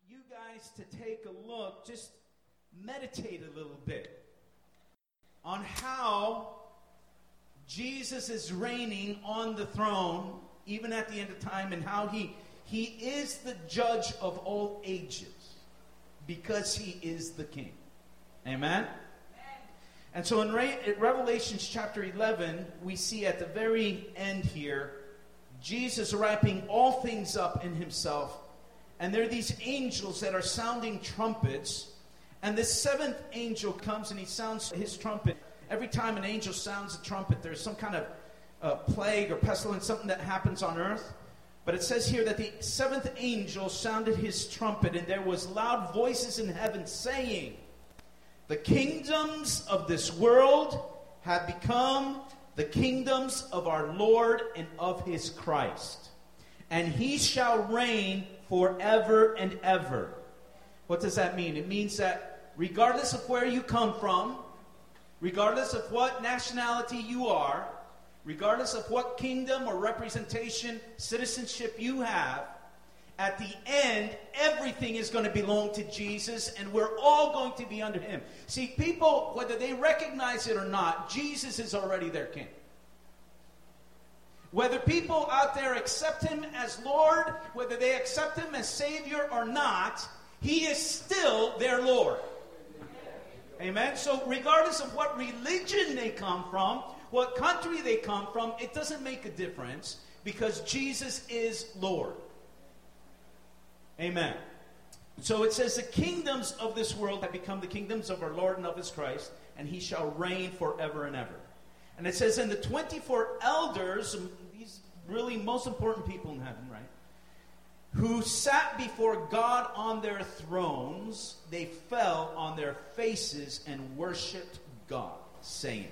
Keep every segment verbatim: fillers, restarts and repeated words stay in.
you guys to take a look, just meditate a little bit on how Jesus is reigning on the throne, even at the end of time, and how he, he is the judge of all ages because he is the king. Amen? And so in Re- Revelation chapter eleven, we see at the very end here, Jesus wrapping all things up in himself. And there are these angels that are sounding trumpets. And this seventh angel comes and he sounds his trumpet. Every time an angel sounds a trumpet, there's some kind of uh, plague or pestilence, something that happens on earth. But it says here that the seventh angel sounded his trumpet, and there was loud voices in heaven saying, "The kingdoms of this world have become the kingdoms of our Lord and of his Christ, and he shall reign forever and ever." What does that mean? It means that regardless of where you come from, regardless of what nationality you are, regardless of what kingdom or representation, citizenship you have, at the end, everything is going to belong to Jesus, and we're all going to be under him. See, people, whether they recognize it or not, Jesus is already their king. Whether people out there accept him as Lord, whether they accept him as Savior or not, he is still their Lord. Amen? So regardless of what religion they come from, what country they come from, it doesn't make a difference because Jesus is Lord. Amen. So it says the kingdoms of this world have become the kingdoms of our Lord and of his Christ, and he shall reign forever and ever. And it says, and the twenty-four elders, these really most important people in heaven, right, who sat before God on their thrones, they fell on their faces and worshipped God, saying,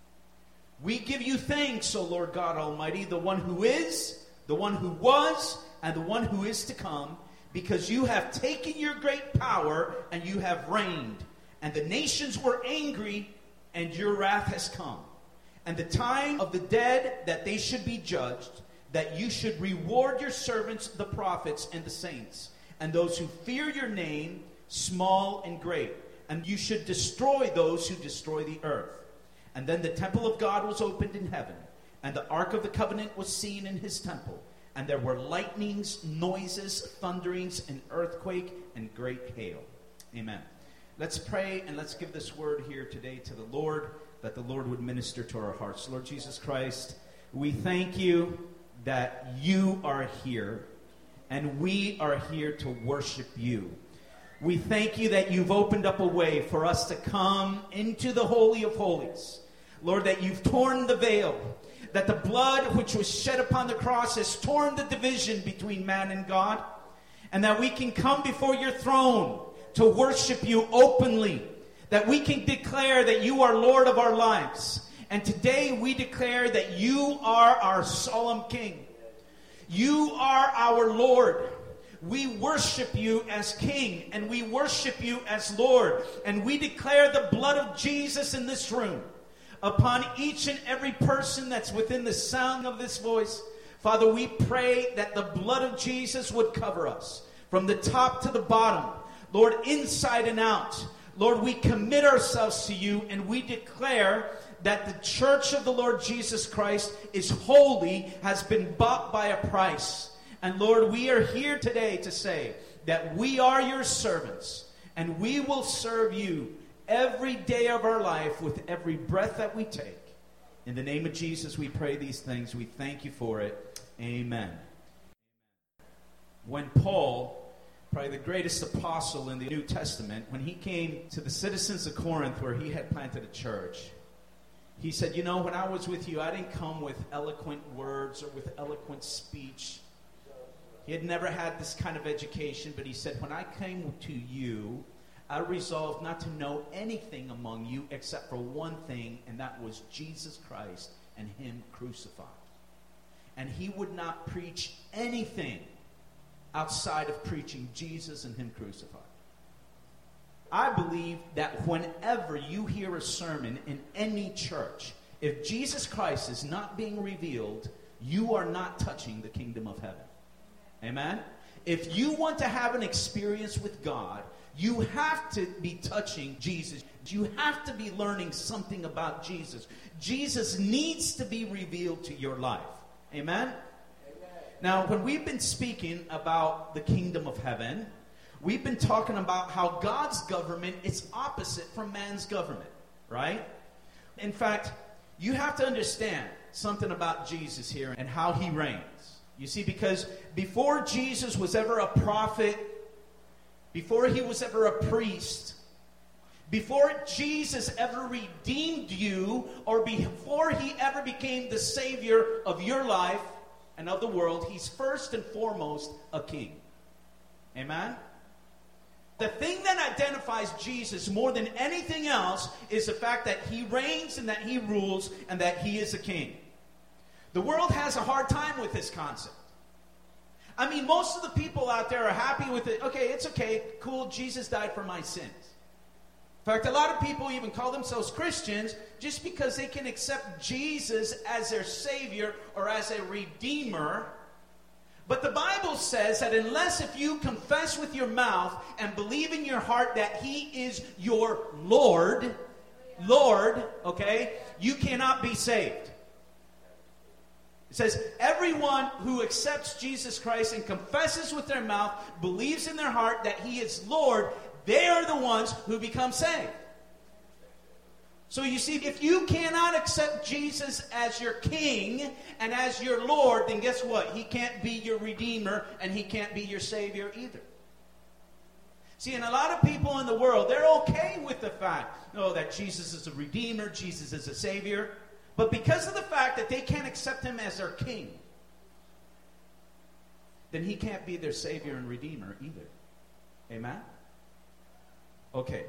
"We give you thanks, O Lord God Almighty, the one who is, the one who was, and the one who is to come, because you have taken your great power and you have reigned. And the nations were angry, and your wrath has come. And the time of the dead that they should be judged, that you should reward your servants, the prophets and the saints, and those who fear your name, small and great. And you should destroy those who destroy the earth." And then the temple of God was opened in heaven, and the ark of the covenant was seen in his temple. And there were lightnings, noises, thunderings, an earthquake, and great hail. Amen. Let's pray and let's give this word here today to the Lord, that the Lord would minister to our hearts. Lord Jesus Christ, we thank you that you are here, and we are here to worship you. We thank you that you've opened up a way for us to come into the Holy of Holies. Lord, that you've torn the veil, that the blood which was shed upon the cross has torn the division between man and God, and that we can come before your throne to worship you openly, that we can declare that you are Lord of our lives. And today we declare that you are our solemn King. You are our Lord. We worship you as King, and we worship you as Lord. And we declare the blood of Jesus in this room upon each and every person that's within the sound of this voice. Father, we pray that the blood of Jesus would cover us from the top to the bottom. Lord, inside and out. Lord, we commit ourselves to you, and we declare that the church of the Lord Jesus Christ is holy, has been bought by a price. And Lord, we are here today to say that we are your servants, and we will serve you every day of our life with every breath that we take. In the name of Jesus, we pray these things. We thank you for it. Amen. When Paul, probably the greatest apostle in the New Testament, when he came to the citizens of Corinth where he had planted a church, he said, you know, when I was with you, I didn't come with eloquent words or with eloquent speech. He had never had this kind of education, but he said, when I came to you, I resolved not to know anything among you except for one thing, and that was Jesus Christ and him crucified. And he would not preach anything outside of preaching Jesus and him crucified. I believe that whenever you hear a sermon in any church, if Jesus Christ is not being revealed, you are not touching the kingdom of heaven. Amen? If you want to have an experience with God, you have to be touching Jesus. You have to be learning something about Jesus. Jesus needs to be revealed to your life. Amen? Amen. Now, when we've been speaking about the kingdom of heaven, we've been talking about how God's government is opposite from man's government, right? In fact, you have to understand something about Jesus here and how he reigns. You see, because before Jesus was ever a prophet, before he was ever a priest, before Jesus ever redeemed you, or before he ever became the Savior of your life and of the world, he's first and foremost a king. Amen? The thing that identifies Jesus more than anything else is the fact that he reigns and that he rules and that he is a king. The world has a hard time with this concept. I mean, most of the people out there are happy with it. Okay, it's okay. Cool, Jesus died for my sins. In fact, a lot of people even call themselves Christians just because they can accept Jesus as their Savior or as a Redeemer. But the Bible says that unless if you confess with your mouth and believe in your heart that he is your Lord, Lord, okay, you cannot be saved. It says, everyone who accepts Jesus Christ and confesses with their mouth, believes in their heart that he is Lord, they are the ones who become saved. So you see, if you cannot accept Jesus as your King and as your Lord, then guess what? He can't be your Redeemer and he can't be your Savior either. See, and a lot of people in the world, they're okay with the fact, oh, that Jesus is a Redeemer, Jesus is a Savior. But because of the fact that they can't accept him as their king, then he can't be their Savior and Redeemer either. Amen? Okay.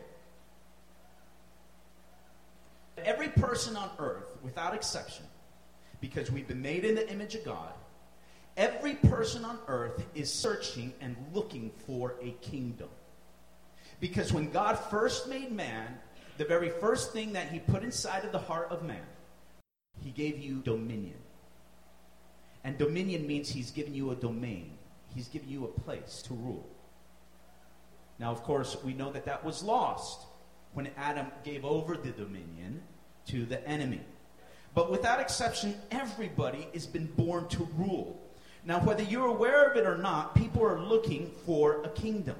Every person on earth, without exception, because we've been made in the image of God, every person on earth is searching and looking for a kingdom. Because when God first made man, the very first thing that he put inside of the heart of man, he gave you dominion. And dominion means he's given you a domain. He's given you a place to rule. Now, of course, we know that that was lost when Adam gave over the dominion to the enemy. But without exception, everybody has been born to rule. Now, whether you're aware of it or not, people are looking for a kingdom.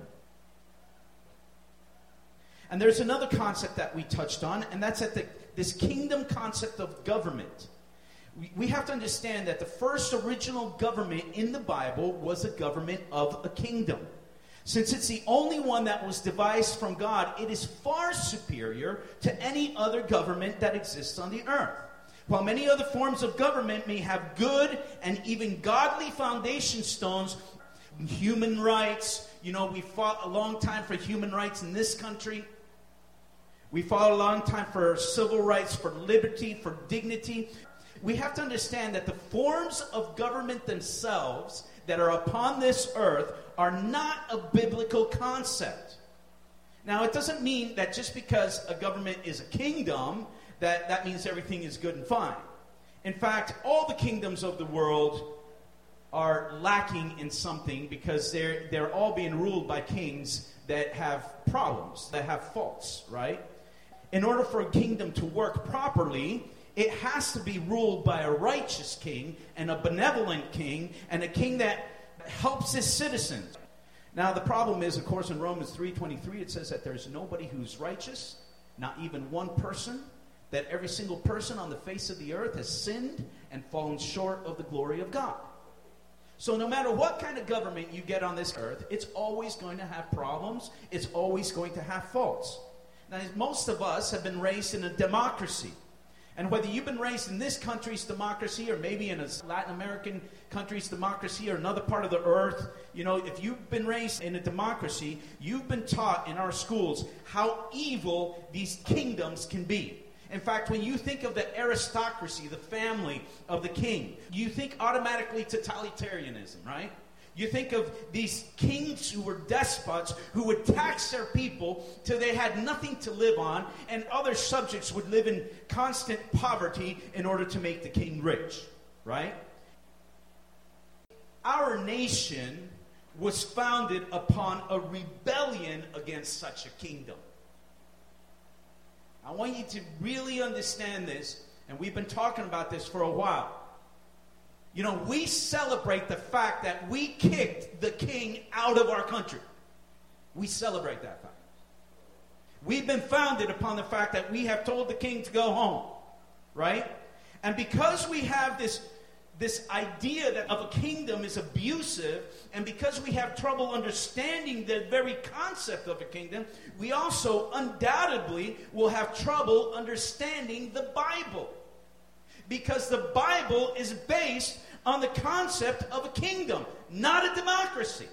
And there's another concept that we touched on, and that's that the, this kingdom concept of government. We, we have to understand that the first original government in the Bible was a government of a kingdom. Since it's the only one that was devised from God, it is far superior to any other government that exists on the earth. While many other forms of government may have good and even godly foundation stones, human rights, you know, we fought a long time for human rights in this country. We fought a long time for civil rights, for liberty, for dignity. We have to understand that the forms of government themselves that are upon this earth are not a biblical concept. Now, it doesn't mean that just because a government is a kingdom, that that means everything is good and fine. In fact, all the kingdoms of the world are lacking in something because they're, they're all being ruled by kings that have problems, that have faults, right? In order for a kingdom to work properly, it has to be ruled by a righteous king and a benevolent king and a king that helps his citizens. Now, the problem is, of course, in Romans three twenty-three, it says that there's nobody who's righteous, not even one person, that every single person on the face of the earth has sinned and fallen short of the glory of God. So no matter what kind of government you get on this earth, it's always going to have problems. It's always going to have faults. Now, most of us have been raised in a democracy. And whether you've been raised in this country's democracy or maybe in a Latin American country's democracy or another part of the earth, you know, if you've been raised in a democracy, you've been taught in our schools how evil these kingdoms can be. In fact, when you think of the aristocracy, the family of the king, you think automatically totalitarianism, right? You think of these kings who were despots who would tax their people till they had nothing to live on, and other subjects would live in constant poverty in order to make the king rich, right? Our nation was founded upon a rebellion against such a kingdom. I want you to really understand this, and we've been talking about this for a while. You know, we celebrate the fact that we kicked the king out of our country. We celebrate that fact. We've been founded upon the fact that we have told the king to go home, right? And because we have this, this idea that of a kingdom is abusive, and because we have trouble understanding the very concept of a kingdom, we also undoubtedly will have trouble understanding the Bible. Because the Bible is based on the concept of a kingdom, not a democracy.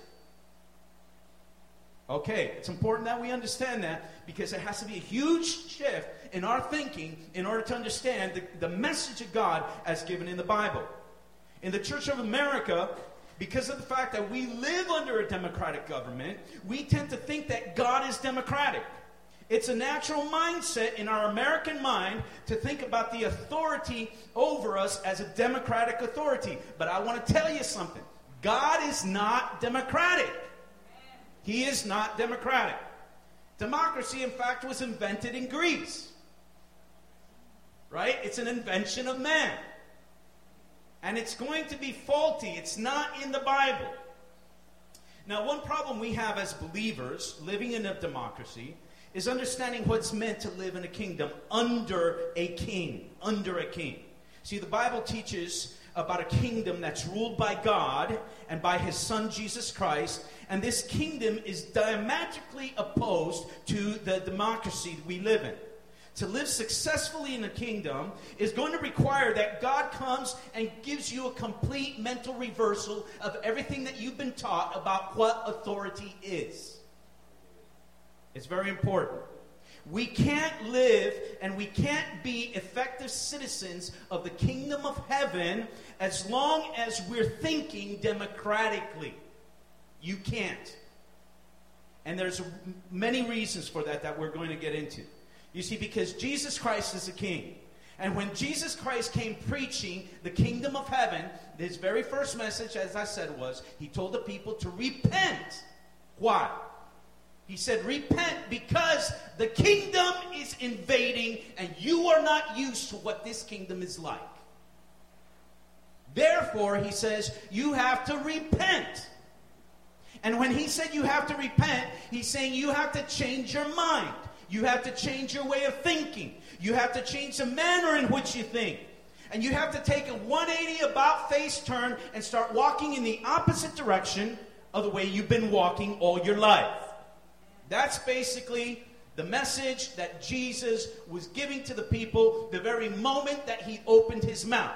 Okay, it's important that we understand that, because there has to be a huge shift in our thinking in order to understand the, the message of God as given in the Bible. In the Church of America, because of the fact that we live under a democratic government, we tend to think that God is democratic. It's a natural mindset in our American mind to think about the authority over us as a democratic authority. But I want to tell you something. God is not democratic. He is not democratic. Democracy, in fact, was invented in Greece. Right? It's an invention of man. And it's going to be faulty. It's not in the Bible. Now, one problem we have as believers living in a democracy is understanding what's meant to live in a kingdom under a king. Under a king. See, the Bible teaches about a kingdom that's ruled by God and by his Son, Jesus Christ. And this kingdom is diametrically opposed to the democracy we live in. To live successfully in a kingdom is going to require that God comes and gives you a complete mental reversal of everything that you've been taught about what authority is. It's very important. We can't live and we can't be effective citizens of the kingdom of heaven as long as we're thinking democratically. You can't. And there's many reasons for that that we're going to get into. You see, because Jesus Christ is a king. And when Jesus Christ came preaching the kingdom of heaven, his very first message, as I said, was he told the people to repent. Why? He said, repent because the kingdom is invading and you are not used to what this kingdom is like. Therefore, he says, you have to repent. And when he said you have to repent, he's saying you have to change your mind. You have to change your way of thinking. You have to change the manner in which you think. And you have to take a one eighty about face turn and start walking in the opposite direction of the way you've been walking all your life. That's basically the message that Jesus was giving to the people the very moment that he opened his mouth.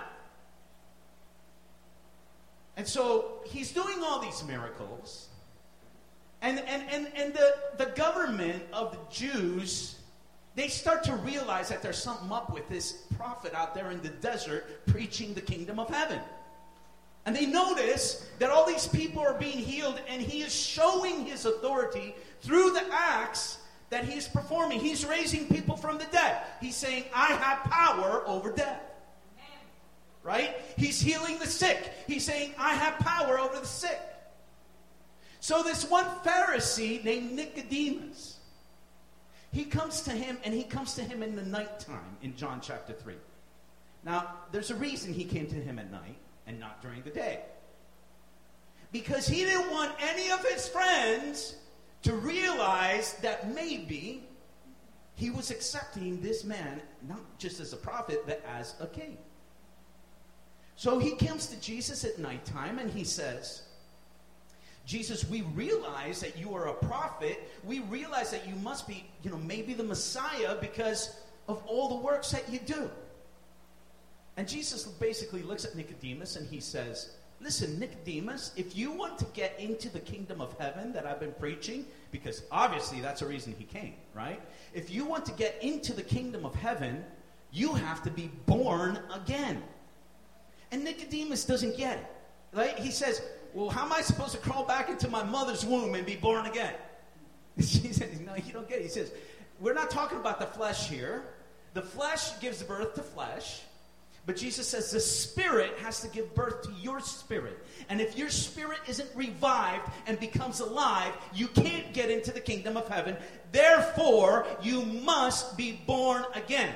And so he's doing all these miracles. And, and, and, and the, the government of the Jews, they start to realize that there's something up with this prophet out there in the desert preaching the kingdom of heaven. And they notice that all these people are being healed, and he is showing his authority through the acts that he's performing. He's raising people from the dead. He's saying, I have power over death. Right? He's healing the sick. He's saying, I have power over the sick. So this one Pharisee named Nicodemus, he comes to him, and he comes to him in the nighttime in John chapter three. Now, there's a reason he came to him at night and not during the day. Because he didn't want any of his friends to realize that maybe he was accepting this man not just as a prophet, but as a king. So he comes to Jesus at nighttime and he says, Jesus, we realize that you are a prophet. We realize that you must be, you know, maybe the Messiah because of all the works that you do. And Jesus basically looks at Nicodemus and he says, listen, Nicodemus, if you want to get into the kingdom of heaven that I've been preaching, because obviously that's the reason he came, right? If you want to get into the kingdom of heaven, you have to be born again. And Nicodemus doesn't get it, right? He says, well, how am I supposed to crawl back into my mother's womb and be born again? He says, no, you don't get it. He says, we're not talking about the flesh here. The flesh gives birth to flesh. But Jesus says the Spirit has to give birth to your spirit. And if your spirit isn't revived and becomes alive, you can't get into the kingdom of heaven. Therefore, you must be born again.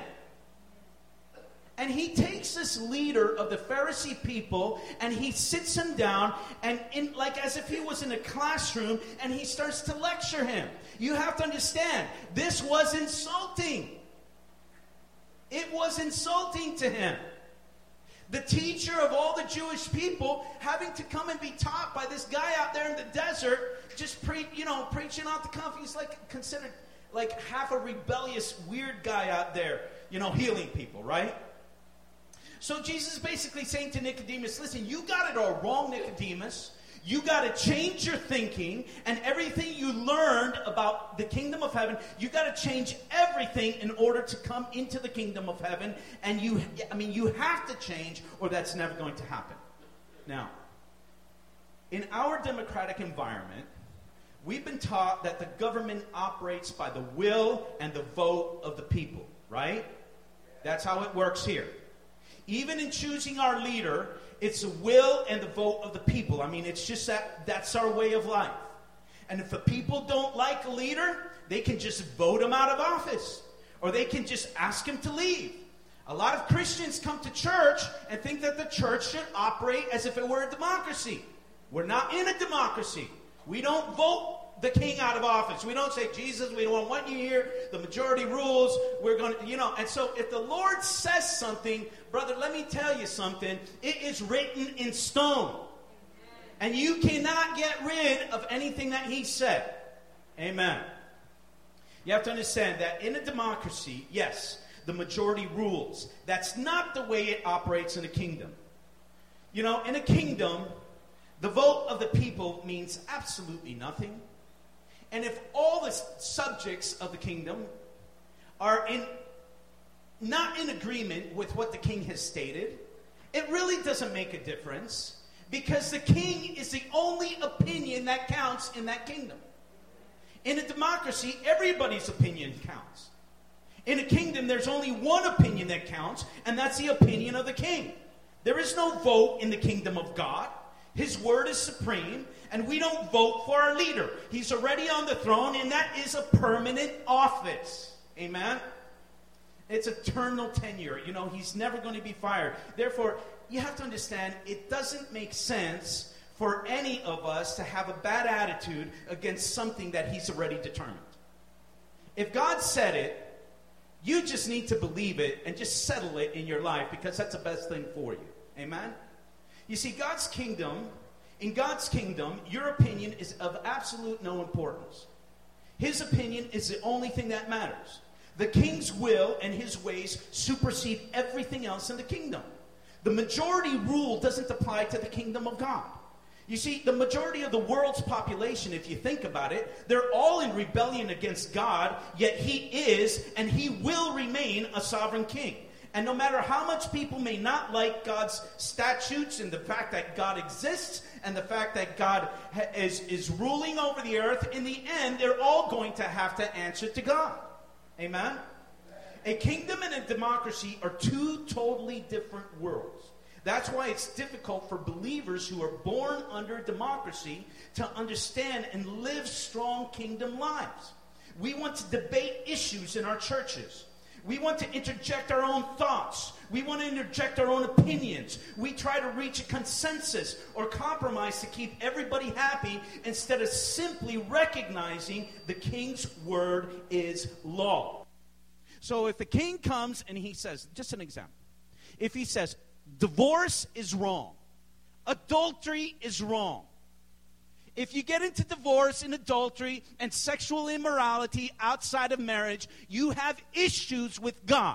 And he takes this leader of the Pharisee people and he sits him down and in like as if he was in a classroom, and he starts to lecture him. You have to understand, this was insulting. It was insulting to him. The teacher of all the Jewish people having to come and be taught by this guy out there in the desert, just pre, you know, preaching off the cuff. He's like considered like half a rebellious, weird guy out there, you know, healing people, right? So Jesus is basically saying to Nicodemus, listen, you got it all wrong, Nicodemus. You got to change your thinking, and everything you learned about the kingdom of heaven, you got to change everything in order to come into the kingdom of heaven. And you, I mean, you have to change, or that's never going to happen. Now, in our democratic environment, we've been taught that the government operates by the will and the vote of the people, right? That's how it works here. Even in choosing our leader, it's the will and the vote of the people. I mean, it's just that that's our way of life. And if the people don't like a leader, they can just vote him out of office. Or they can just ask him to leave. A lot of Christians come to church and think that the church should operate as if it were a democracy. We're not in a democracy. We don't vote the king out of office. We don't say, Jesus, we don't want you here. The majority rules. We're going to, you know. And so if the Lord says something, brother, let me tell you something. It is written in stone. And you cannot get rid of anything that he said. Amen. You have to understand that in a democracy, yes, the majority rules. That's not the way it operates in a kingdom. You know, in a kingdom, the vote of the people means absolutely nothing. And if all the subjects of the kingdom are in not in agreement with what the king has stated, it really doesn't make a difference, because the king is the only opinion that counts in that kingdom. In a democracy, everybody's opinion counts. In a kingdom, there's only one opinion that counts, and that's the opinion of the king. There is no vote in the kingdom of God. His word is supreme, and we don't vote for our leader. He's already on the throne, and that is a permanent office. Amen? It's eternal tenure. You know, he's never going to be fired. Therefore, you have to understand, it doesn't make sense for any of us to have a bad attitude against something that he's already determined. If God said it, you just need to believe it and just settle it in your life, because that's the best thing for you. Amen? You see, God's kingdom, in God's kingdom, your opinion is of absolute no importance. His opinion is the only thing that matters. The king's will and his ways supersede everything else in the kingdom. The majority rule doesn't apply to the kingdom of God. You see, the majority of the world's population, if you think about it, they're all in rebellion against God, yet he is and he will remain a sovereign king. And no matter how much people may not like God's statutes and the fact that God exists and the fact that God ha- is, is ruling over the earth, in the end, they're all going to have to answer to God. Amen? A kingdom and a democracy are two totally different worlds. That's why it's difficult for believers who are born under democracy to understand and live strong kingdom lives. We want to debate issues in our churches. We want to interject our own thoughts. We want to interject our own opinions. We try to reach a consensus or compromise to keep everybody happy, instead of simply recognizing the king's word is law. So if the king comes and he says, just an example, if he says, divorce is wrong, adultery is wrong, if you get into divorce and adultery and sexual immorality outside of marriage, you have issues with God.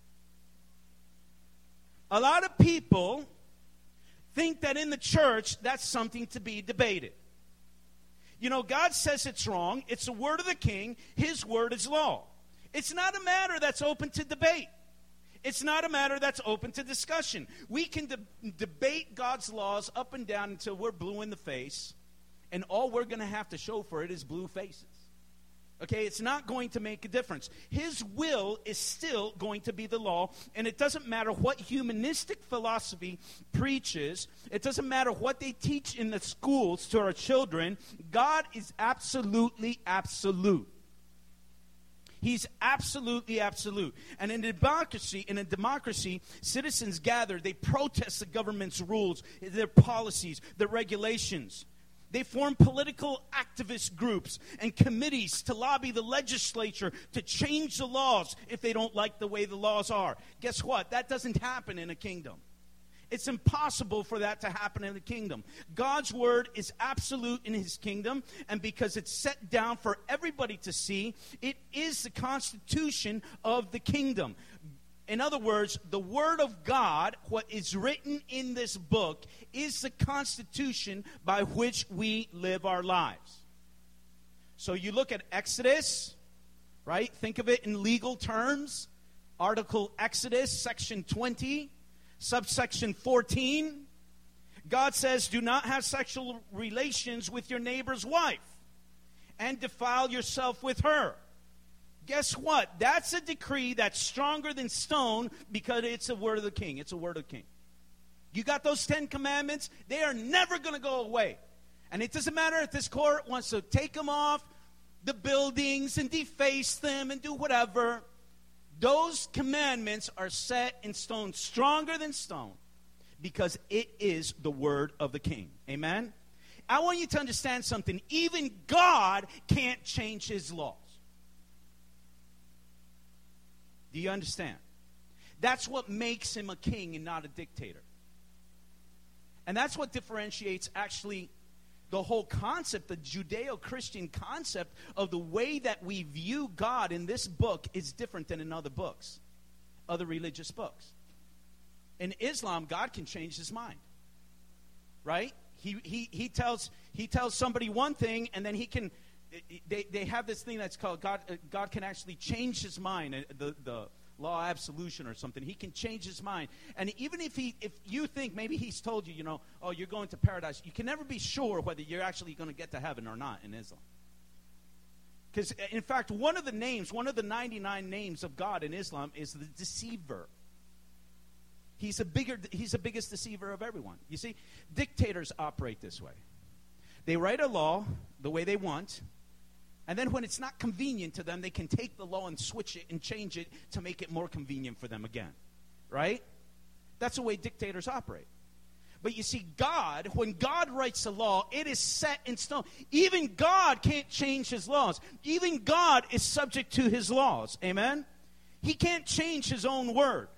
A lot of people think that in the church, that's something to be debated. You know, God says it's wrong. It's the word of the king. His word is law. It's not a matter that's open to debate. It's not a matter that's open to discussion. We can de- debate God's laws up and down until we're blue in the face. And all we're going to have to show for it is blue faces. Okay, it's not going to make a difference. His will is still going to be the law, and it doesn't matter what humanistic philosophy preaches. It doesn't matter what they teach in the schools to our children. God is absolutely absolute. He's absolutely absolute. And in a democracy, in a democracy, citizens gather, they protest the government's rules, their policies, their regulations. They form political activist groups and committees to lobby the legislature to change the laws if they don't like the way the laws are. Guess what? That doesn't happen in a kingdom. It's impossible for that to happen in the kingdom. God's word is absolute in his kingdom, and because it's set down for everybody to see, it is the constitution of the kingdom. In other words, the word of God, what is written in this book, is the constitution by which we live our lives. So you look at Exodus, right? Think of it in legal terms. Article Exodus, section twenty, subsection fourteen. God says, do not have sexual relations with your neighbor's wife and defile yourself with her. Guess what? That's a decree that's stronger than stone because it's a word of the king. It's a word of the king. You got those Ten Commandments? They are never going to go away. And it doesn't matter if this court wants to take them off the buildings and deface them and do whatever. Those commandments are set in stone, stronger than stone, because it is the word of the king. Amen? I want you to understand something. Even God can't change his laws. Do you understand? That's what makes him a king and not a dictator. And that's what differentiates actually the whole concept, the Judeo-Christian concept of the way that we view God in this book is different than in other books, other religious books. In Islam, God can change his mind. Right? He he he tells he tells somebody one thing, and then he can They they have this thing that's called God. Uh, God can actually change his mind. Uh, the the law of absolution or something. He can change his mind. And even if he if you think maybe he's told you, you know, oh, you're going to paradise, you can never be sure whether you're actually going to get to heaven or not in Islam. Because in fact, one of the names, one of the ninety-nine names of God in Islam is the deceiver. He's a bigger. He's the biggest deceiver of everyone. You see, dictators operate this way. They write a law the way they want. And then when it's not convenient to them, they can take the law and switch it and change it to make it more convenient for them again. Right? That's the way dictators operate. But you see, God, when God writes a law, it is set in stone. Even God can't change his laws. Even God is subject to his laws. Amen? He can't change his own word.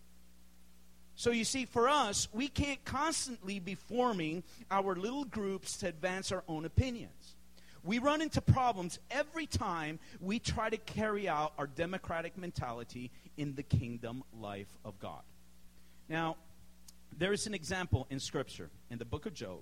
So you see, for us, we can't constantly be forming our little groups to advance our own opinions. We run into problems every time we try to carry out our democratic mentality in the kingdom life of God. Now, there is an example in Scripture, in the book of Job.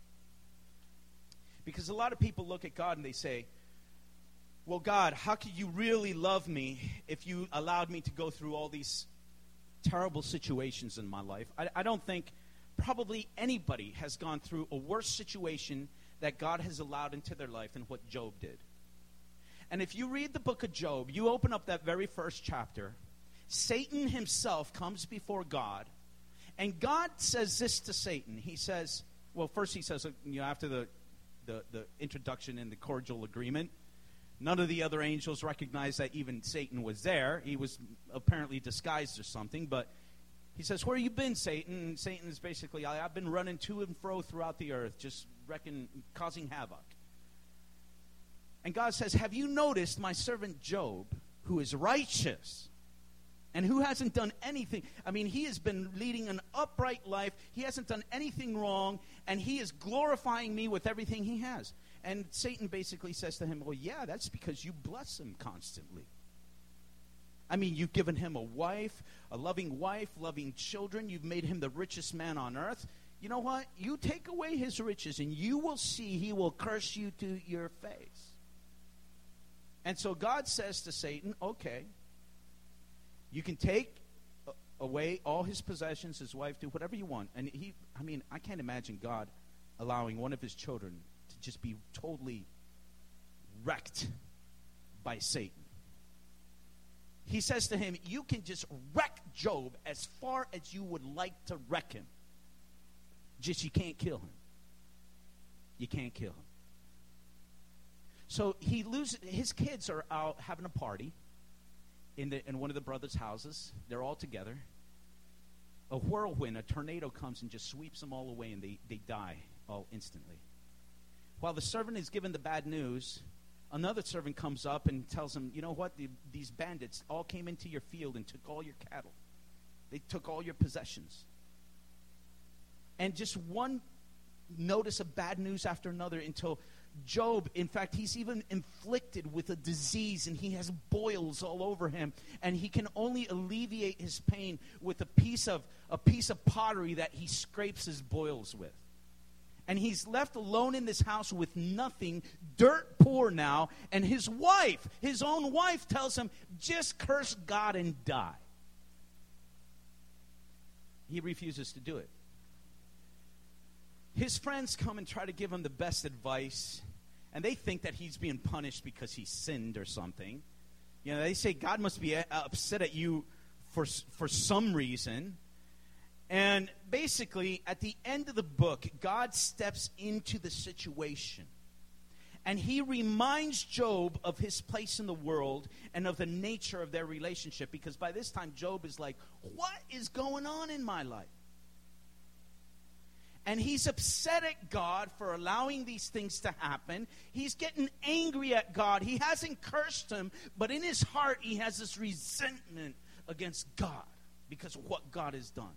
Because a lot of people look at God and they say, well, God, how could you really love me if you allowed me to go through all these terrible situations in my life? I, I don't think probably anybody has gone through a worse situation that God has allowed into their life than what Job did. And if you read the book of Job, you open up that very first chapter, Satan himself comes before God, and God says this to Satan. He says, well, first he says, you know, after the, the, the introduction and the cordial agreement, none of the other angels recognized that even Satan was there. He was apparently disguised or something, but he says, where you been, Satan? And Satan is basically, I've been running to and fro throughout the earth, just wrecking, causing havoc. And God says, have you noticed my servant Job, who is righteous and who hasn't done anything? I mean, he has been leading an upright life. He hasn't done anything wrong, and he is glorifying me with everything he has. And Satan basically says to him, well, yeah, that's because you bless him constantly. I mean, you've given him a wife, a loving wife, loving children. You've made him the richest man on earth. You know what? You take away his riches, and you will see he will curse you to your face. And so God says to Satan, okay, you can take away all his possessions, his wife, do whatever you want. And he, I mean, I can't imagine God allowing one of his children to just be totally wrecked by Satan. He says to him, you can just wreck Job as far as you would like to wreck him. Just you can't kill him. You can't kill him. So he loses, his kids are out having a party in the in one of the brothers' houses. They're all together. A whirlwind, a tornado comes and just sweeps them all away, and they, they die all instantly. While the servant is given the bad news, another servant comes up and tells him, you know what, the, these bandits all came into your field and took all your cattle. They took all your possessions. And just one notice of bad news after another until Job, in fact, he's even inflicted with a disease, and he has boils all over him, and he can only alleviate his pain with a piece of a piece of pottery that he scrapes his boils with. And he's left alone in this house with nothing, dirt poor now, and his wife, his own wife, tells him, just curse God and die. He refuses to do it. His friends come and try to give him the best advice, and they think that he's being punished because he sinned or something. You know, they say God must be upset at you for for some reason. And basically, at the end of the book, God steps into the situation, and he reminds Job of his place in the world and of the nature of their relationship, because by this time, Job is like, what is going on in my life? And he's upset at God for allowing these things to happen. He's getting angry at God. He hasn't cursed him, but in his heart he has this resentment against God because of what God has done.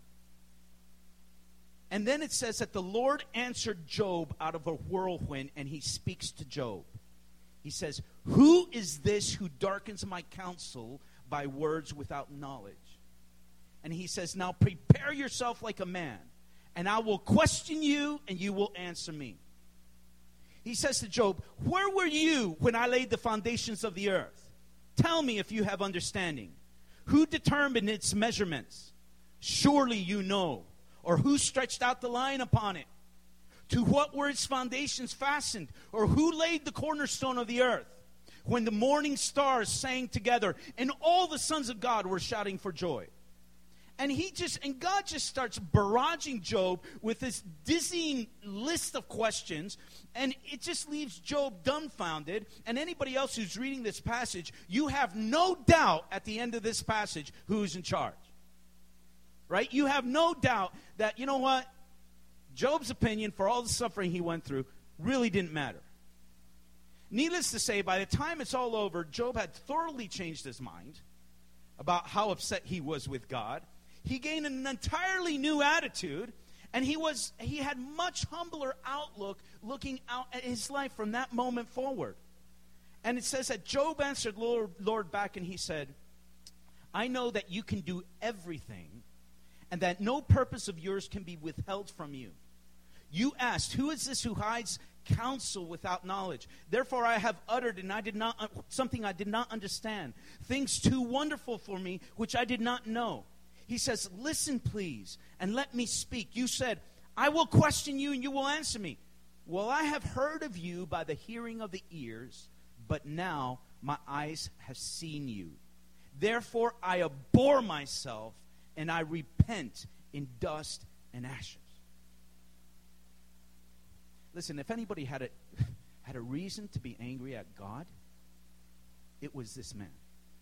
And then it says that the Lord answered Job out of a whirlwind, and he speaks to Job. He says, who is this who darkens my counsel by words without knowledge? And he says, now prepare yourself like a man, and I will question you, and you will answer me. He says to Job, where were you when I laid the foundations of the earth? Tell me if you have understanding. Who determined its measurements? Surely you know. Or who stretched out the line upon it? To what were its foundations fastened? Or who laid the cornerstone of the earth? When the morning stars sang together, and all the sons of God were shouting for joy. And he just, and God just starts barraging Job with this dizzying list of questions, and it just leaves Job dumbfounded. And anybody else who's reading this passage, you have no doubt at the end of this passage who's in charge. Right? You have no doubt that, you know what? Job's opinion, for all the suffering he went through, really didn't matter. Needless to say, by the time it's all over, Job had thoroughly changed his mind about how upset he was with God. He gained an entirely new attitude, and he was he had much humbler outlook looking out at his life from that moment forward. And it says that Job answered Lord, Lord back, and he said, I know that you can do everything, and that no purpose of yours can be withheld from you. You asked, who is this who hides counsel without knowledge? Therefore I have uttered and I did not uh, something I did not understand, things too wonderful for me which I did not know. He says, listen please, and let me speak. You said, I will question you and you will answer me. Well, I have heard of you by the hearing of the ears, but now my eyes have seen you. Therefore I abhor myself, and I repent in dust and ashes. Listen, if anybody had a, had a reason to be angry at God, it was this man.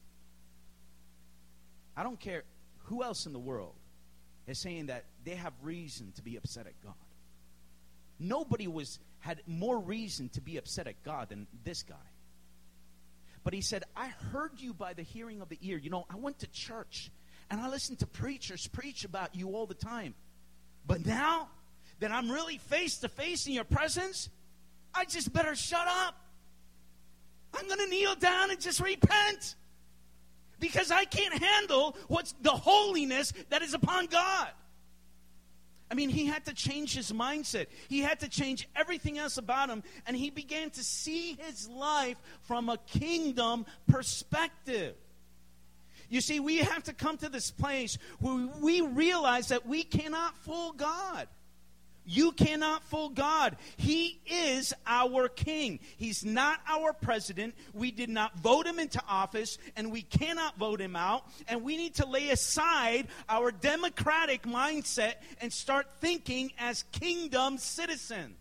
I don't care who else in the world is saying that they have reason to be upset at God. Nobody was had more reason to be upset at God than this guy. But he said, I heard you by the hearing of the ear. You know, I went to church, and I listened to preachers preach about you all the time. But now that I'm really face to face in your presence, I just better shut up. I'm going to kneel down and just repent. Because I can't handle what's the holiness that is upon God. I mean, he had to change his mindset. He had to change everything else about him. And he began to see his life from a kingdom perspective. You see, we have to come to this place where we realize that we cannot fool God. You cannot fool God. He is our king. He's not our president. We did not vote him into office, and we cannot vote him out. And we need to lay aside our democratic mindset and start thinking as kingdom citizens.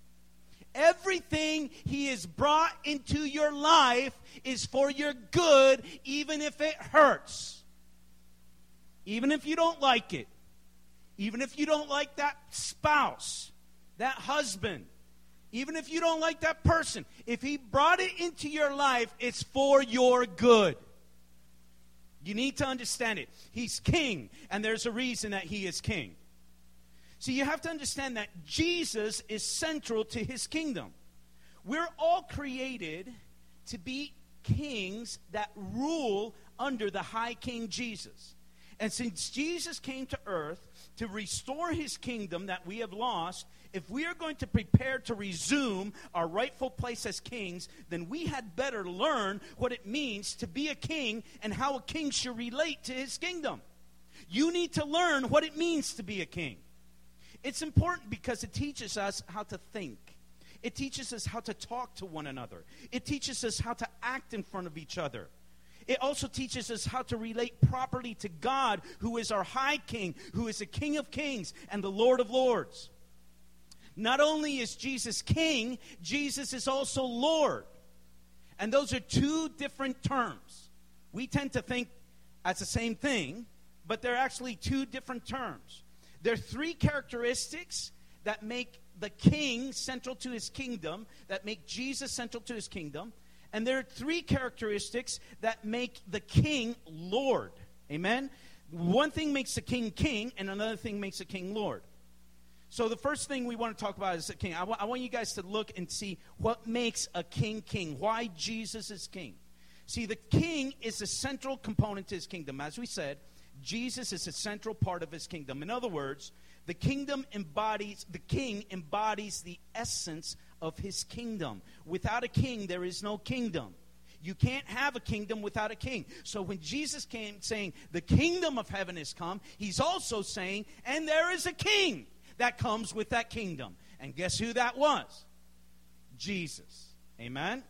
Everything he has brought into your life is for your good, even if it hurts. Even if you don't like it. Even if you don't like that spouse, that husband. Even if you don't like that person. If he brought it into your life, it's for your good. You need to understand it. He's king, and there's a reason that he is king. So you have to understand that Jesus is central to his kingdom. We're all created to be kings that rule under the high King Jesus. And since Jesus came to earth to restore his kingdom that we have lost, if we are going to prepare to resume our rightful place as kings, then we had better learn what it means to be a king and how a king should relate to his kingdom. You need to learn what it means to be a king. It's important because it teaches us how to think. It teaches us how to talk to one another. It teaches us how to act in front of each other. It also teaches us how to relate properly to God, who is our high king, who is the King of kings and the Lord of lords. Not only is Jesus king, Jesus is also Lord. And those are two different terms. We tend to think as the same thing, but they're actually two different terms. There are three characteristics that make the king central to his kingdom, that make Jesus central to his kingdom. And there are three characteristics that make the king Lord. Amen? One thing makes the king king, and another thing makes the king Lord. So the first thing we want to talk about is the king. I, w- I want you guys to look and see what makes a king king, why Jesus is king. See, the king is a central component to his kingdom. As we said, Jesus is a central part of his kingdom. In other words, the kingdom embodies, the king embodies the essence of his kingdom. Without a king, there is no kingdom. You can't have a kingdom without a king. So when Jesus came saying, the kingdom of heaven has come, he's also saying, and there is a king that comes with that kingdom. And guess who that was? Jesus. Amen?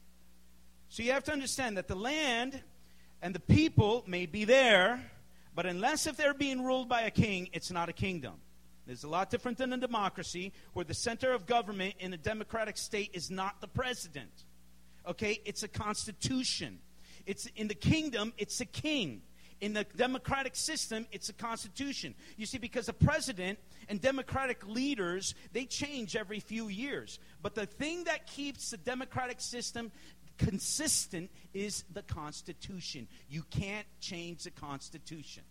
So you have to understand that the land and the people may be there, but unless if they're being ruled by a king, it's not a kingdom. It's a lot different than a democracy, where the center of government in a democratic state is not the president. Okay? It's a constitution. It's in the kingdom, it's a king. In the democratic system, it's a constitution. You see, because a president and democratic leaders, they change every few years. But the thing that keeps the democratic system consistent is the Constitution. You can't change the Constitution.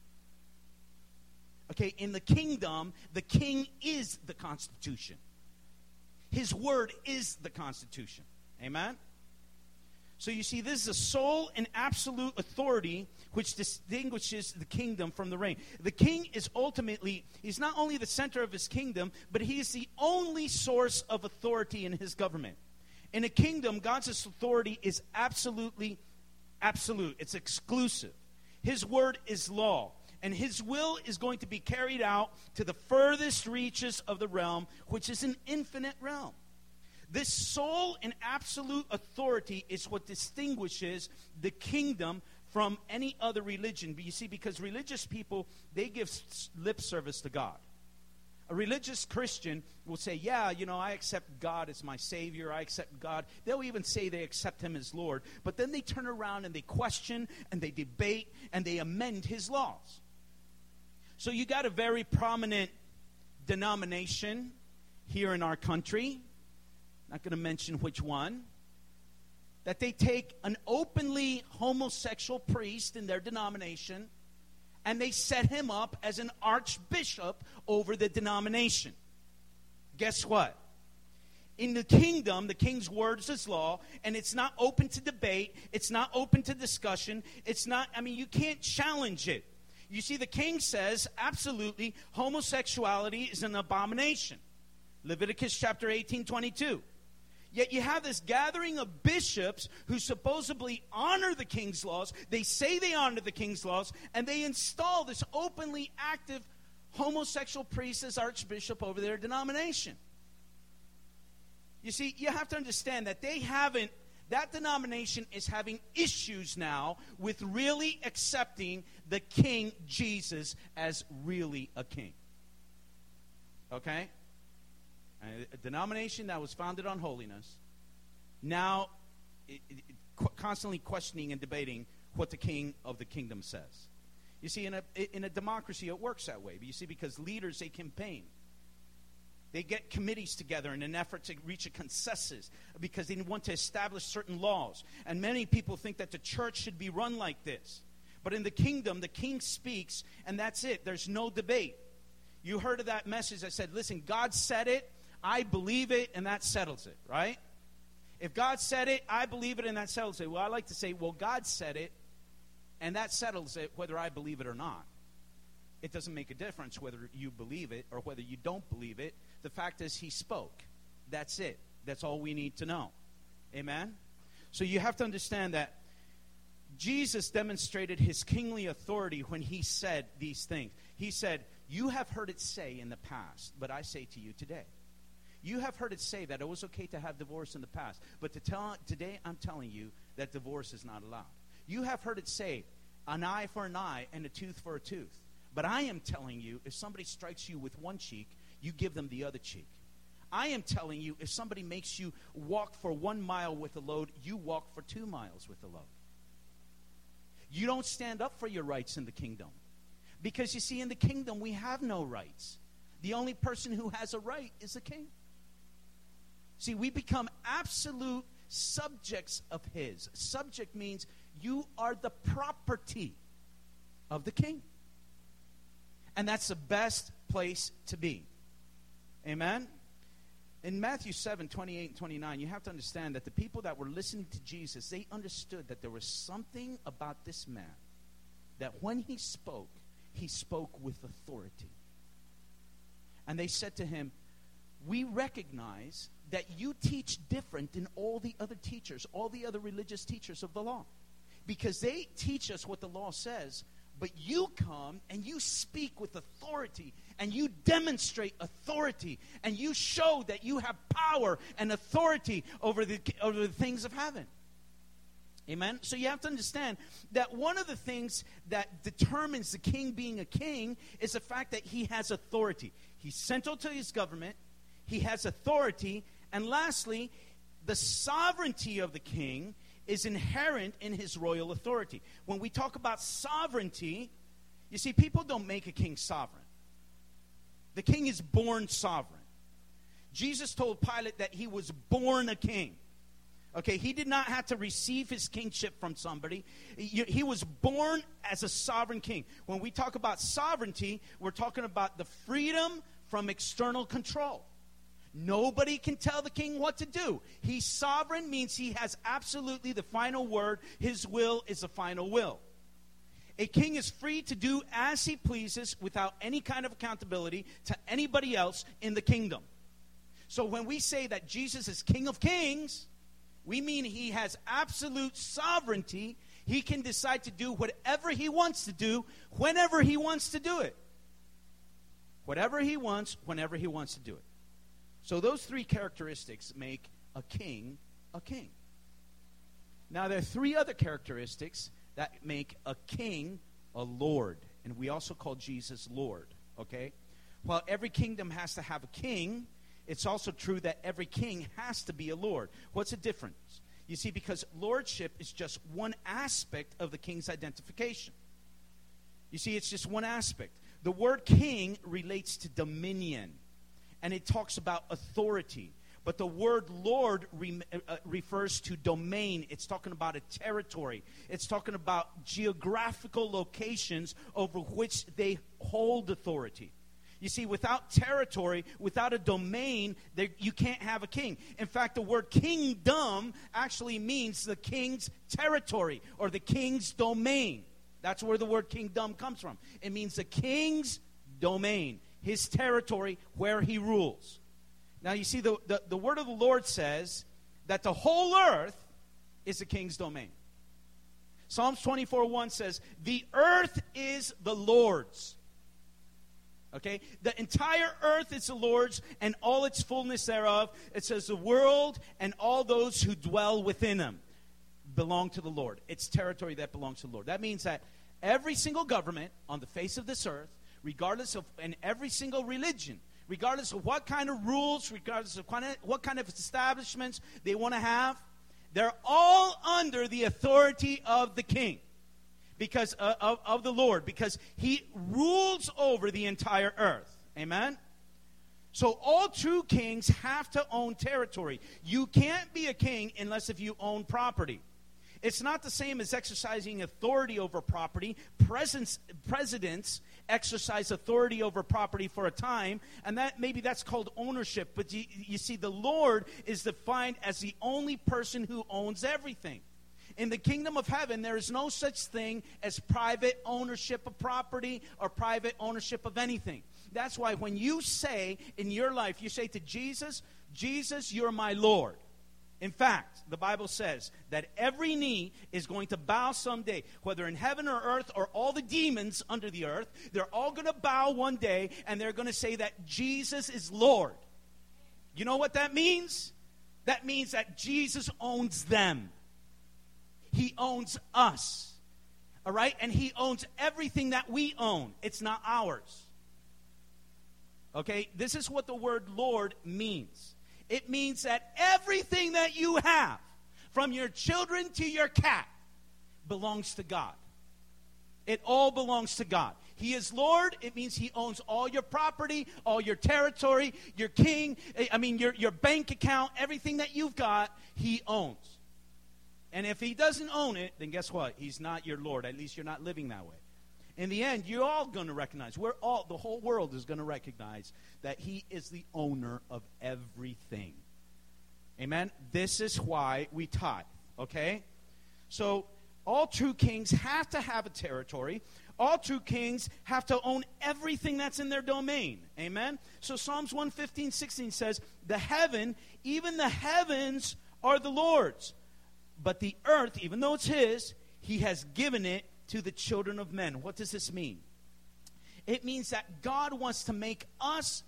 Okay, in the kingdom, the king is the Constitution. His word is the Constitution. Amen? So you see, this is a sole and absolute authority which distinguishes the kingdom from the reign. The king is ultimately, he's not only the center of his kingdom, but he is the only source of authority in his government. In a kingdom, God's authority is absolutely absolute. It's exclusive. His word is law. And his will is going to be carried out to the furthest reaches of the realm, which is an infinite realm. This sole and absolute authority is what distinguishes the kingdom from any other religion. But you see, because religious people, they give lip service to God. A religious Christian will say, yeah, you know, I accept God as my Savior. I accept God. They'll even say they accept him as Lord. But then they turn around and they question and they debate and they amend his laws. So you got a very prominent denomination here in our country, not going to mention which one, that they take an openly homosexual priest in their denomination and they set him up as an archbishop over the denomination. Guess what? In the kingdom, the king's word is his law, and it's not open to debate. It's not open to discussion. It's not, I mean, you can't challenge it. You see, the king says, absolutely, homosexuality is an abomination. Leviticus chapter eighteen, twenty-two. Yet you have this gathering of bishops who supposedly honor the king's laws. They say they honor the king's laws, and they install this openly active homosexual priest as archbishop over their denomination. You see, you have to understand that they haven't, that denomination is having issues now with really accepting the King Jesus as really a king. Okay? A denomination that was founded on holiness, now it, it, constantly questioning and debating what the king of the kingdom says. You see, in a, in a democracy, it works that way. But you see, because leaders, they campaign. They get committees together in an effort to reach a consensus because they want to establish certain laws. And many people think that the church should be run like this. But in the kingdom, the king speaks, and that's it. There's no debate. You heard of that message that said, listen, God said it, I believe it, and that settles it, right? If God said it, I believe it, and that settles it. Well, I like to say, well, God said it, and that settles it whether I believe it or not. It doesn't make a difference whether you believe it or whether you don't believe it. The fact is, he spoke. That's it. That's all we need to know. Amen? So you have to understand that Jesus demonstrated his kingly authority when he said these things. He said, you have heard it say in the past, but I say to you today. You have heard it say that it was okay to have divorce in the past, but to tell, today I'm telling you that divorce is not allowed. You have heard it say, an eye for an eye and a tooth for a tooth. But I am telling you, if somebody strikes you with one cheek, you give them the other cheek. I am telling you, if somebody makes you walk for one mile with a load, you walk for two miles with a load. You don't stand up for your rights in the kingdom. Because you see, in the kingdom, we have no rights. The only person who has a right is the king. See, we become absolute subjects of his. Subject means you are the property of the king. And that's the best place to be. Amen? In Matthew seven, twenty-eight and twenty-nine, you have to understand that the people that were listening to Jesus, they understood that there was something about this man that when he spoke, he spoke with authority. And they said to him, we recognize that you teach different than all the other teachers, all the other religious teachers of the law. Because they teach us what the law says, but you come and you speak with authority and you demonstrate authority and you show that you have power and authority over the, over the things of heaven. Amen? So you have to understand that one of the things that determines the king being a king is the fact that he has authority. He's central to his government. He has authority. And lastly, the sovereignty of the king is inherent in his royal authority. When we talk about sovereignty, you see, people don't make a king sovereign. The king is born sovereign. Jesus told Pilate that he was born a king. Okay, he did not have to receive his kingship from somebody. He, he was born as a sovereign king. When we talk about sovereignty, we're talking about the freedom from external control. Nobody can tell the king what to do. He's sovereign means he has absolutely the final word. His will is the final will. A king is free to do as he pleases without any kind of accountability to anybody else in the kingdom. So when we say that Jesus is King of Kings, we mean he has absolute sovereignty. He can decide to do whatever he wants to do, whenever he wants to do it. Whatever he wants, whenever he wants to do it. So those three characteristics make a king a king. Now there are three other characteristics that make a king a lord. And we also call Jesus Lord, okay? While every kingdom has to have a king, it's also true that every king has to be a lord. What's the difference? You see, because lordship is just one aspect of the king's identification. You see, it's just one aspect. The word king relates to dominion. And it talks about authority. But the word Lord re, uh, refers to domain. It's talking about a territory. It's talking about geographical locations over which they hold authority. You see, without territory, without a domain, there, you can't have a king. In fact, the word kingdom actually means the king's territory or the king's domain. That's where the word kingdom comes from. It means the king's domain. His territory where he rules. Now you see, the, the, the word of the Lord says that the whole earth is the king's domain. Psalms twenty-four one says, the earth is the Lord's. Okay? The entire earth is the Lord's and all its fullness thereof. It says the world and all those who dwell within them belong to the Lord. It's territory that belongs to the Lord. That means that every single government on the face of this earth, regardless of, and every single religion, regardless of what kind of rules, regardless of what kind of establishments they want to have, they're all under the authority of the king. Because uh, of, of the Lord, because he rules over the entire earth. Amen? So all true kings have to own territory. You can't be a king unless if you own property. It's not the same as exercising authority over property. Presidents, presidents exercise authority over property for a time, and that maybe that's called ownership. But you, you see, the Lord is defined as the only person who owns everything. In the kingdom of heaven, there is no such thing as private ownership of property or private ownership of anything. That's why when you say in your life, you say to Jesus, Jesus, you're my Lord. In fact, the Bible says that every knee is going to bow someday, whether in heaven or earth or all the demons under the earth. They're all going to bow one day, and they're going to say that Jesus is Lord. You know what that means? That means that Jesus owns them. He owns us, all right? And he owns everything that we own. It's not ours, okay? This is what the word Lord means. It means that everything that you have, from your children to your cat, belongs to God. It all belongs to God. He is Lord. It means he owns all your property, all your territory, your king, I mean, your, your bank account, everything that you've got, he owns. And if he doesn't own it, then guess what? He's not your Lord. At least you're not living that way. In the end, you're all going to recognize, we're all, the whole world is going to recognize that he is the owner of everything. Amen? This is why we tithe, okay? So, all true kings have to have a territory. All true kings have to own everything that's in their domain. Amen? So, Psalms one fifteen, sixteen says, the heaven, even the heavens are the Lord's. But the earth, even though it's his, he has given it to the children of men. What does this mean? It means that God wants to make us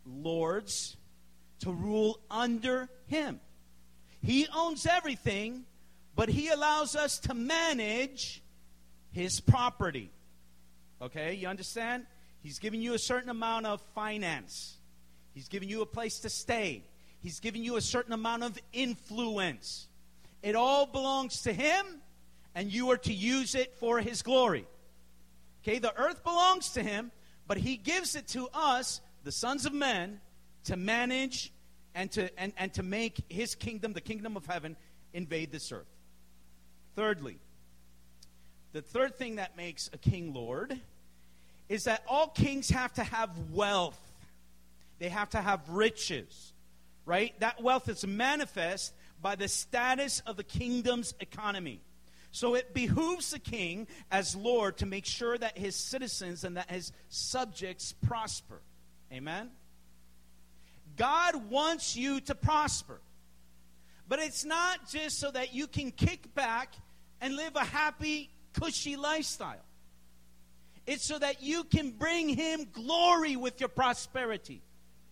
lords to rule under him. He owns everything, but he allows us to manage his property. Okay, you understand? He's giving you a certain amount of finance. He's giving you a place to stay. He's giving you a certain amount of influence. It all belongs to him, and you are to use it for his glory. Okay, the earth belongs to him, but he gives it to us, the sons of men, to manage and to, and, and to make his kingdom, the kingdom of heaven, invade this earth. Thirdly, the third thing that makes a king Lord is that all kings have to have wealth. They have to have riches, right? That wealth is manifest by the status of the kingdom's economy. So it behooves the king as Lord to make sure that his citizens and that his subjects prosper. Amen? God wants you to prosper. But it's not just so that you can kick back and live a happy, cushy lifestyle. It's so that you can bring him glory with your prosperity.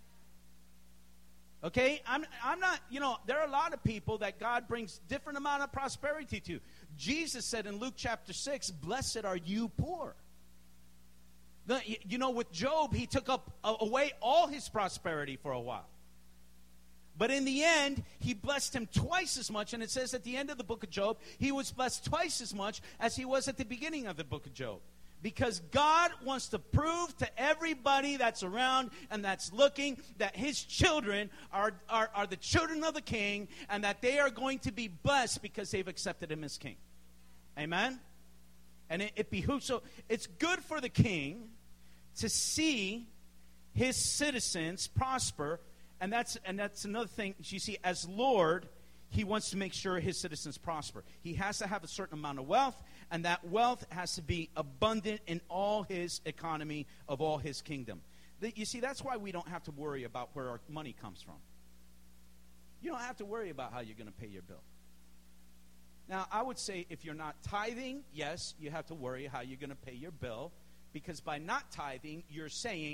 Okay, I'm, I'm not, you know, there are a lot of people that God brings different amount of prosperity to. Jesus said in Luke chapter six, blessed are you poor. The, you know, with Job, he took up uh, away all his prosperity for a while. But in the end, he blessed him twice as much. And it says at the end of the book of Job, he was blessed twice as much as he was at the beginning of the book of Job. Because God wants to prove to everybody that's around and that's looking that his children are, are, are the children of the king and that they are going to be blessed because they've accepted him as king. Amen? And it, it behooves, so it's good for the king to see his citizens prosper. And that's, and that's another thing. You see, as Lord, he wants to make sure his citizens prosper. He has to have a certain amount of wealth, and that wealth has to be abundant in all his economy of all his kingdom. The, you see, that's why we don't have to worry about where our money comes from. You don't have to worry about how you're going to pay your bill. Now, I would say if you're not tithing, yes, you have to worry how you're going to pay your bill, because by not tithing, you're saying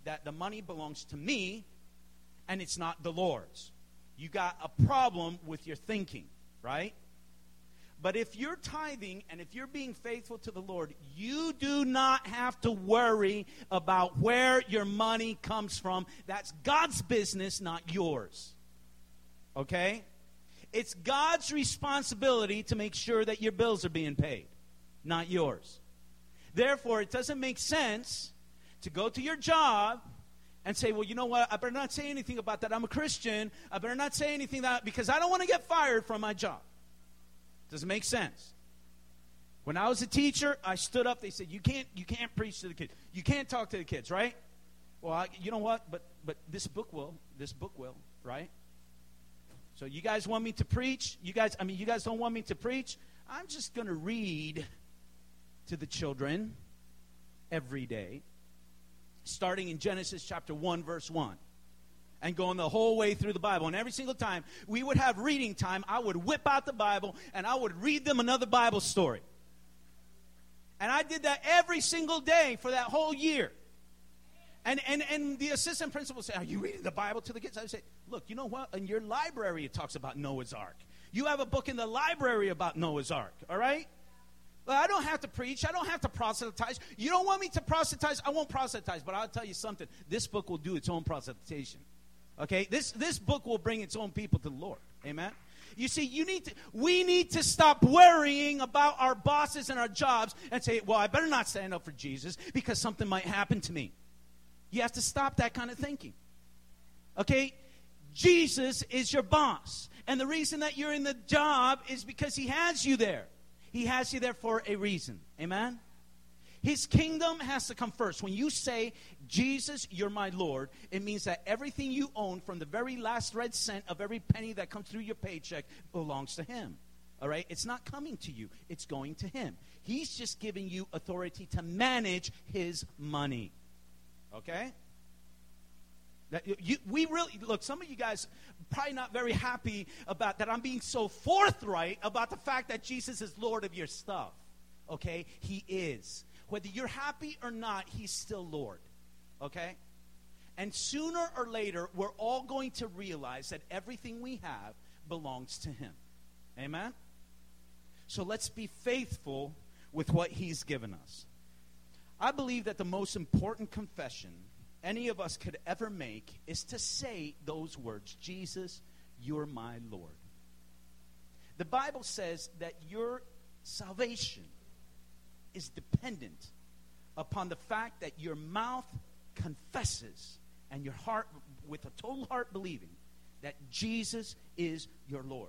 that the money belongs to me and it's not the Lord's. You got a problem with your thinking, right? But if you're tithing and if you're being faithful to the Lord, you do not have to worry about where your money comes from. That's God's business, not yours. Okay? It's God's responsibility to make sure that your bills are being paid, not yours. Therefore, it doesn't make sense to go to your job and say, well, you know what, I better not say anything about that. I'm a Christian. I better not say anything that because I don't want to get fired from my job. Doesn't make sense. When I was a teacher, I stood up. They said, you can't you can't preach to the kids. You can't talk to the kids, right? Well, I, you know what? But but this book will. This book will, right? So you guys want me to preach? You guys, I mean, you guys don't want me to preach? I'm just going to read to the children every day, starting in Genesis chapter one, verse one. And going the whole way through the Bible. And every single time we would have reading time, I would whip out the Bible and I would read them another Bible story. And I did that every single day for that whole year. And and and the assistant principal said, are you reading the Bible to the kids? I would say, look, you know what? In your library it talks about Noah's Ark. You have a book in the library about Noah's Ark, all right? Well, I don't have to preach. I don't have to proselytize. You don't want me to proselytize? I won't proselytize. But I'll tell you something. This book will do its own proselytization. Okay, this this book will bring its own people to the Lord. Amen. You see, you need to. We need to stop worrying about our bosses and our jobs and say, "Well, I better not stand up for Jesus because something might happen to me." You have to stop that kind of thinking. Okay, Jesus is your boss, and the reason that you're in the job is because He has you there. He has you there for a reason. Amen. His kingdom has to come first. When you say, Jesus, you're my Lord, it means that everything you own from the very last red cent of every penny that comes through your paycheck belongs to Him. All right? It's not coming to you. It's going to Him. He's just giving you authority to manage His money. Okay? That you, we really, look, some of you guys probably not very happy about that I'm being so forthright about the fact that Jesus is Lord of your stuff. Okay? He is. Whether you're happy or not, He's still Lord, okay? And sooner or later, we're all going to realize that everything we have belongs to Him. Amen? So let's be faithful with what He's given us. I believe that the most important confession any of us could ever make is to say those words, Jesus, you're my Lord. The Bible says that your salvation is dependent upon the fact that your mouth confesses and your heart, with a total heart believing, that Jesus is your Lord.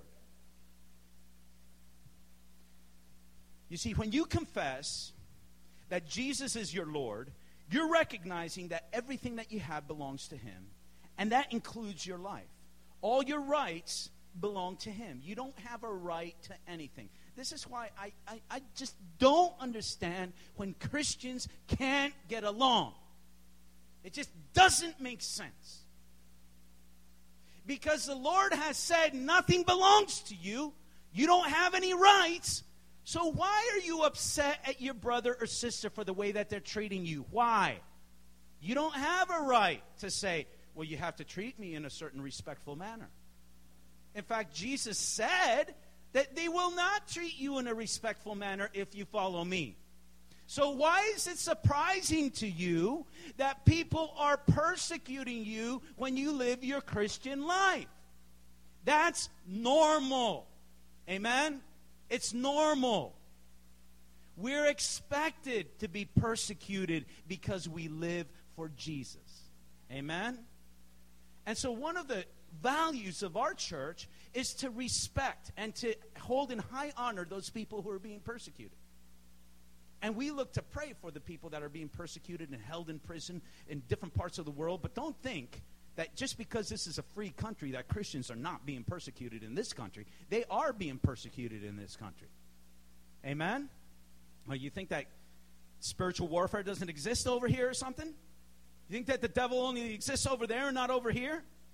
You see, when you confess that Jesus is your Lord, you're recognizing that everything that you have belongs to Him, and that includes your life. All your rights belong to Him. You don't have a right to anything. This is why I, I, I just don't understand when Christians can't get along. It just doesn't make sense. Because the Lord has said nothing belongs to you. You don't have any rights. So why are you upset at your brother or sister for the way that they're treating you? Why? You don't have a right to say, well, you have to treat me in a certain respectful manner. In fact, Jesus said that they will not treat you in a respectful manner if you follow me. So why is it surprising to you that people are persecuting you when you live your Christian life? That's normal. Amen? It's normal. We're expected to be persecuted because we live for Jesus. Amen? And so one of the values of our church is to respect and to hold in high honor those people who are being persecuted. And we look to pray for the people that are being persecuted and held in prison in different parts of the world. But don't think that just because this is a free country that Christians are not being persecuted in this country. They are being persecuted in this country. Amen? Well, you think that spiritual warfare doesn't exist over here or something? You think that the devil only exists over there and not over here?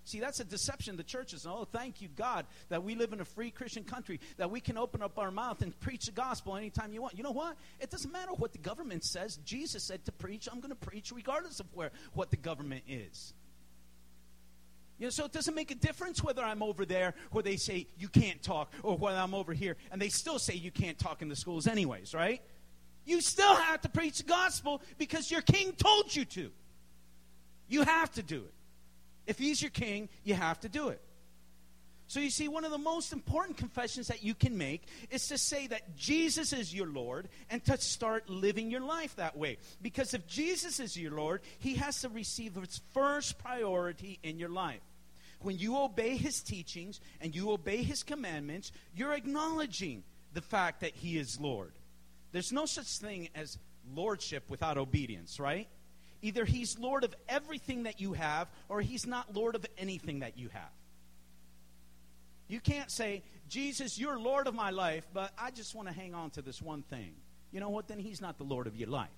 See, that's a deception. The churches, oh, thank you, God, that we live in a free Christian country, that we can open up our mouth and preach the gospel anytime you want. You know what? It doesn't matter what the government says. Jesus said to preach. I'm going to preach regardless of where what the government is. You know, so it doesn't make a difference whether I'm over there where they say you can't talk or whether I'm over here and they still say you can't talk in the schools anyways, right? You still have to preach the gospel because your king told you to. You have to do it. If he's your king, you have to do it. So you see, one of the most important confessions that you can make is to say that Jesus is your Lord and to start living your life that way. Because if Jesus is your Lord, he has to receive its first priority in your life. When you obey his teachings and you obey his commandments, you're acknowledging the fact that he is Lord. There's no such thing as lordship without obedience, right? Either he's Lord of everything that you have, or he's not Lord of anything that you have. You can't say, Jesus, you're Lord of my life, but I just want to hang on to this one thing. You know what? Then he's not the Lord of your life.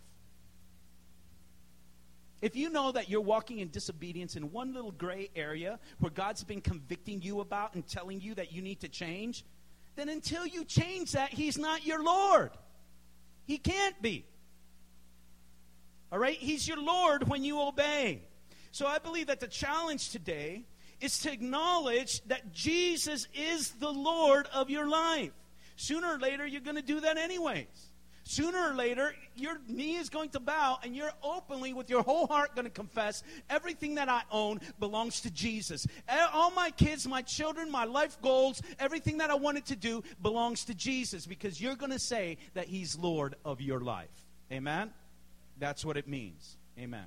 If you know that you're walking in disobedience in one little gray area where God's been convicting you about and telling you that you need to change, then until you change that, he's not your Lord. He can't be. All right? He's your Lord when you obey. So I believe that the challenge today is to acknowledge that Jesus is the Lord of your life. Sooner or later, you're going to do that anyways. Sooner or later, your knee is going to bow, and you're openly, with your whole heart, going to confess, everything that I own belongs to Jesus. All my kids, my children, my life goals, everything that I wanted to do belongs to Jesus, because you're going to say that he's Lord of your life. Amen? That's what it means. Amen.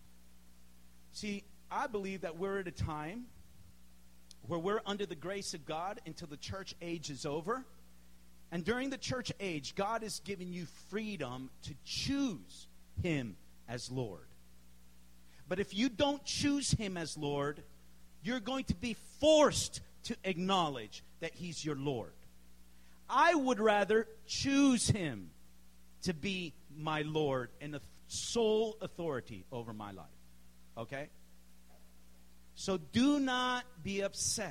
See, I believe that we're at a time where we're under the grace of God until the church age is over. And during the church age, God has given you freedom to choose him as Lord. But if you don't choose him as Lord, you're going to be forced to acknowledge that he's your Lord. I would rather choose him to be my Lord and the sole authority over my life. Okay? So do not be upset.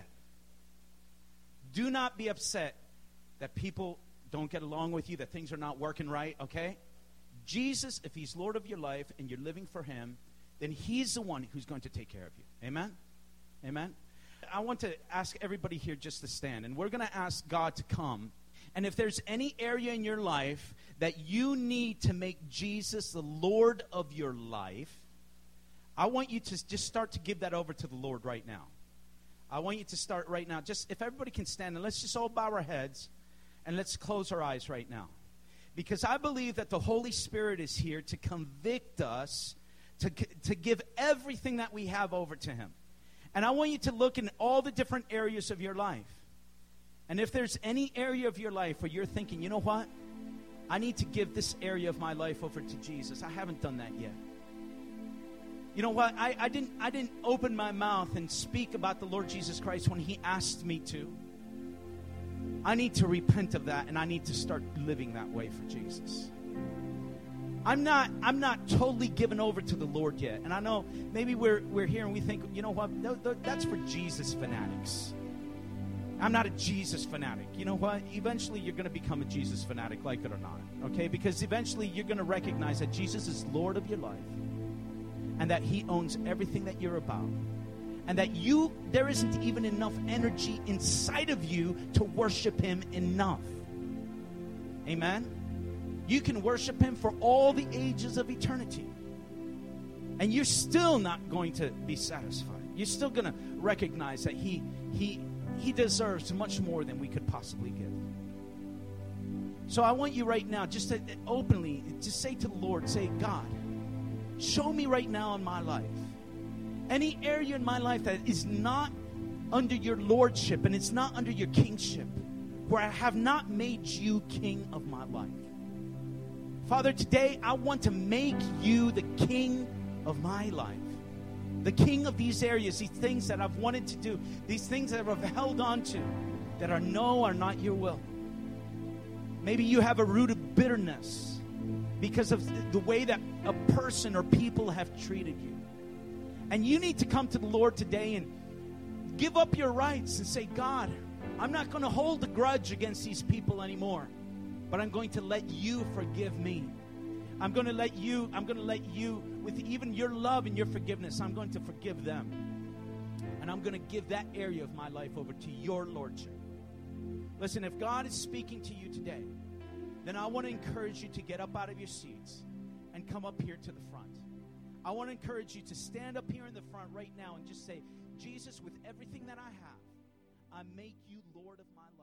Do not be upset that people don't get along with you, that things are not working right, okay? Jesus, if he's Lord of your life and you're living for him, then he's the one who's going to take care of you. Amen? Amen? I want to ask everybody here just to stand, and we're going to ask God to come. And if there's any area in your life that you need to make Jesus the Lord of your life, I want you to just start to give that over to the Lord right now. I want you to start right now. Just if everybody can stand, and let's just all bow our heads, and let's close our eyes right now. Because I believe that the Holy Spirit is here to convict us, to, to give everything that we have over to him. And I want you to look in all the different areas of your life. And if there's any area of your life where you're thinking, you know what? I need to give this area of my life over to Jesus. I haven't done that yet. You know what? I, I didn't I didn't open my mouth and speak about the Lord Jesus Christ when he asked me to. I need to repent of that, and I need to start living that way for Jesus. I'm not I'm not totally given over to the Lord yet. And I know maybe we're we're here and we think, you know what? No, no, that's for Jesus fanatics. I'm not a Jesus fanatic. You know what? Eventually you're going to become a Jesus fanatic, like it or not. Okay? Because eventually you're going to recognize that Jesus is Lord of your life, and that he owns everything that you're about. And that you, there isn't even enough energy inside of you to worship him enough. Amen? You can worship him for all the ages of eternity. And you're still not going to be satisfied. You're still going to recognize that he, he, he deserves much more than we could possibly give. So I want you right now just to openly, just say to the Lord, say, God, show me right now in my life any area in my life that is not under your lordship and it's not under your kingship, where I have not made you king of my life. Father, today I want to make you the king of my life, the king of these areas, these things that I've wanted to do, these things that I've held on to that are no, are not your will. Maybe you have a root of bitterness because of the way that a person or people have treated you. And you need to come to the Lord today and, give up your rights and say, God, I'm not going to hold a grudge against these people anymore, but I'm going to let you forgive me. I'm going to let you, I'm going to let you, with even your love and your forgiveness, I'm going to forgive them. And I'm going to give that area of my life over to your lordship. Listen, if God is speaking to you today, then I want to encourage you to get up out of your seats and come up here to the front. I want to encourage you to stand up here in the front right now and just say, Jesus, with everything that I have, I make you Lord of my life.